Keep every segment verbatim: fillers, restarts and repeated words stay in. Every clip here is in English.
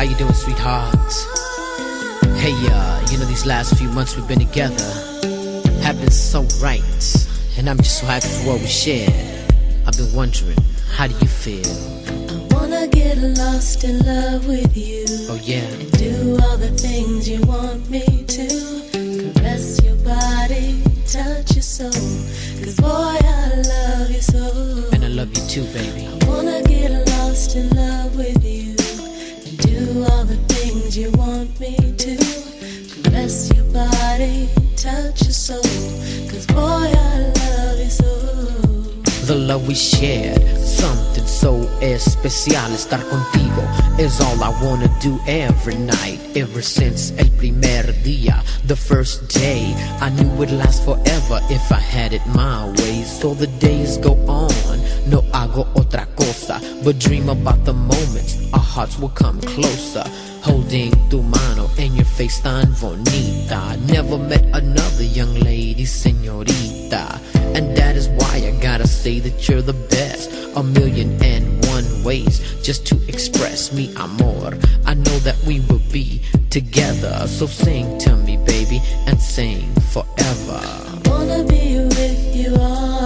How you doing, sweethearts? Hey, uh, you know these last few months we've been together have been so right, and I'm just so happy for what we shared. I've been wondering, how do you feel? I wanna get lost in love with you. Oh yeah. And do all the things you want me to. Caress your body, touch your soul. Cause boy, I love you so. And I love you too, baby. I wanna get lost in love with you. And do all the things you want me to. Caress your body, touch your soul. Cause boy, I love you so. The love we shared, something so especial. Estar contigo is all I wanna do every night. Ever since el primer día, the first day, I knew it'd last forever if I had it my way. So the days go on, no hago otra cosa but dream about the moments our hearts will come closer. Holding tu mano and your face tan bonita. Never met another young lady, señorita. And that is why I gotta say that you're the best. A million and one ways just to express mi amor. I know that we will be together, so sing to me, baby, and sing forever. I wanna be with you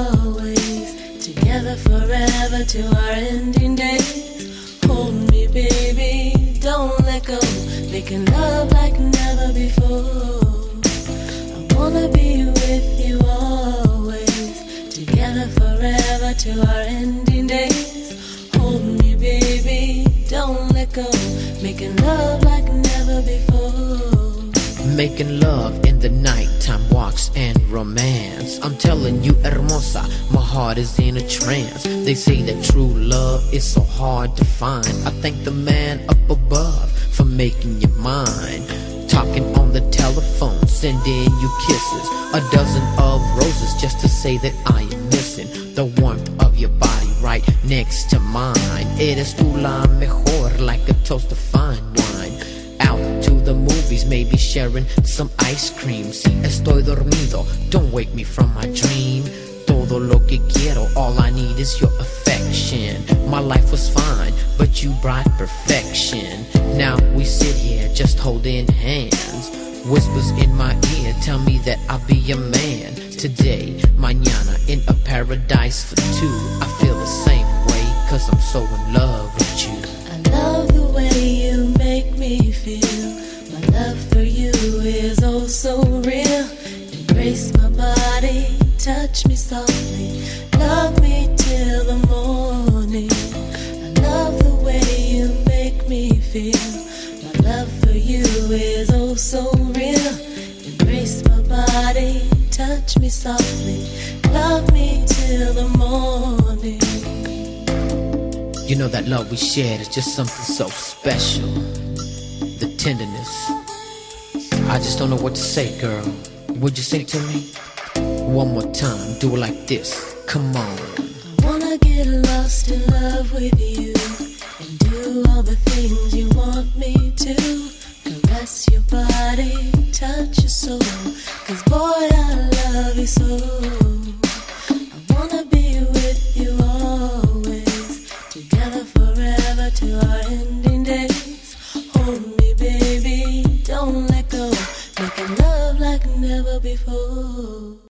always, together forever to our ending days. Hold me, baby, don't let go, making love like never before. I wanna be with you always, together forever to our ending days. Hold me, baby, don't let go, making love like never before. Making love in the nighttime walks and romance. I'm telling you, hermosa, my heart is in a trance. They say that true love is so hard to find. I thank the man up above for making you mine. Talking on the telephone, sending you kisses, a dozen of roses just to say that I am missing the warmth of your body right next to mine. Eres tú la mejor, like a toast of fine wine. Out to the movies, maybe sharing some ice cream. Si estoy dormido, don't wake me from my dream. Todo lo que quiero, all I need is your affection. My life was fine, but you brought perfection. Now we sit here just holding hands. Whispers in my ear tell me that I'll be your man. Today, mañana, in a paradise for two. I feel the same way, cause I'm so in love with you. I love the way you make me feel. My love for you is oh so real. Embrace my body, touch me softly, love me till the morning. I love the way you make me feel. My love for you is oh so real. Embrace my body, touch me softly, love me till the morning. You know that love we shared is just something so special. The tenderness, I just don't know what to say, girl. Would you say to me? One more time, do it like this, come on. I wanna get lost in love with you, and do all the things you want me to. Caress your body, touch your soul, cause boy I love you so. I wanna be with you always, together forever to our ending days. Hold me, baby, don't let go, making love like never before.